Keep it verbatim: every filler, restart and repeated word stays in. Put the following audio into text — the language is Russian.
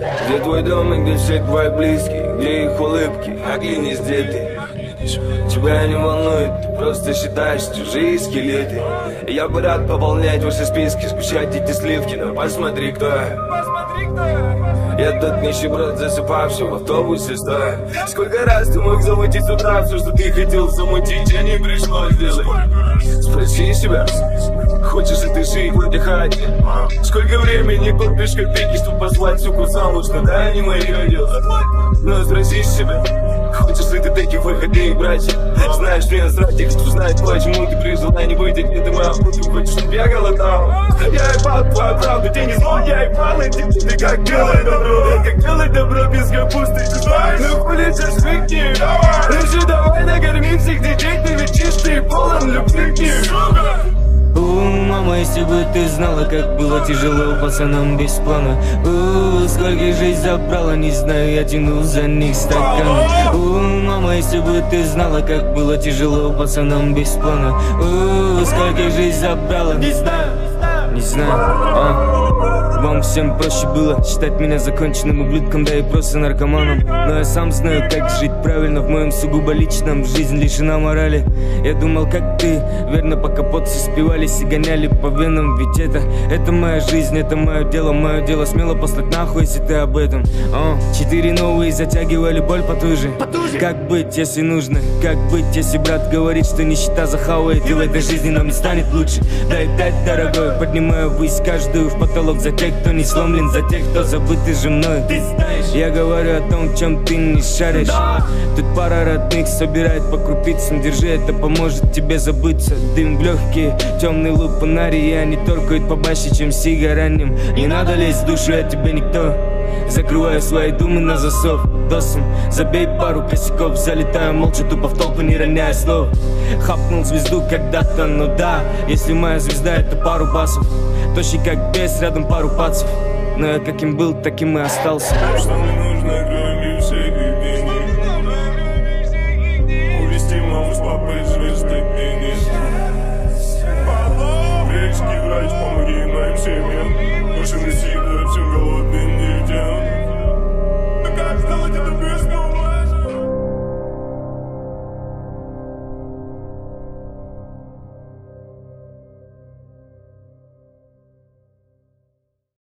Где твой дом и где все твои близкие? Где их улыбки, оглянись, где ты? Тебя не волнует, ты просто считаешь чужие скелеты. И я бы рад пополнять ваши списки, скучать эти сливки, но посмотри, кто я. Я тот нищеброд, засыпавший в автобусе стоя. Сколько раз ты мог замутить с утра все, что ты хотел замутить, а не пришлось сделать. Спроси себя, хочешь ли ты жить, отдыхать? Сколько времени копишь копейки, чтобы послать суку замуж, но да, не мое дело. Но спроси себя, хочешь ли ты таких выходных братьев? Знаешь, что я насрать их, что знает, почему ты при желании быть отнятым, а ты хочешь, чтобы я голодал? Я ебал твою правду, ты не злой, я ебал, и ты, ты как делай добро, как делать добро без капусты, ты знаешь? Ну хули сейчас фигни, лучше давай накормим всех детей, ты ведь чистый, полон любви к ним. У, мама, если бы ты знала, как было тяжело пацанам без плана. У, сколько жизнь забрала, не знаю, я тяну за них стаканы. У, мама, если бы ты знала, как было тяжело пацанам без плана. У, сколько жизнь забрала, не знаю, не знаю, а. Вам всем проще было считать меня законченным ублюдком, да и просто наркоманом. Но я сам знаю, как жить правильно в моем сугубо личном. Жизнь лишена морали. Я думал, как ты, верно, по капоту спивались и гоняли по венам. Ведь это, это моя жизнь, это мое дело. Мое дело смело послать нахуй, если ты об этом. О, четыре новые затягивали боль потуже. Как быть, если нужно? Как быть, если брат говорит, что нищета захавает, и в этой жизни нам не станет лучше? Дай дать, дорогой, поднимаю ввысь каждую в потолок за тех, кто не сломлен, за тех, кто забытый же мной. Я говорю о том, в чем ты не шаришь. Тут пара родных собирает по крупицам. Держи, это поможет тебе забыться. Дым в легкие, темный луп фонари, они торкают побаще, чем сигараним. Не надо лезть в душу, я тебе никто. Закрываю свои думы на засов. Досом забей пару косяков. Залетаю молча, тупо в толпу, не роняя слов. Хапнул звезду когда-то, ну да. Если моя звезда, это пару басов. Тощий как бес, рядом пару пацев. Но я каким был, таким и остался. Что мне нужно, кроме всех денег? Увести маму с папой звезды пени. Греческий врач, помоги моим семьям.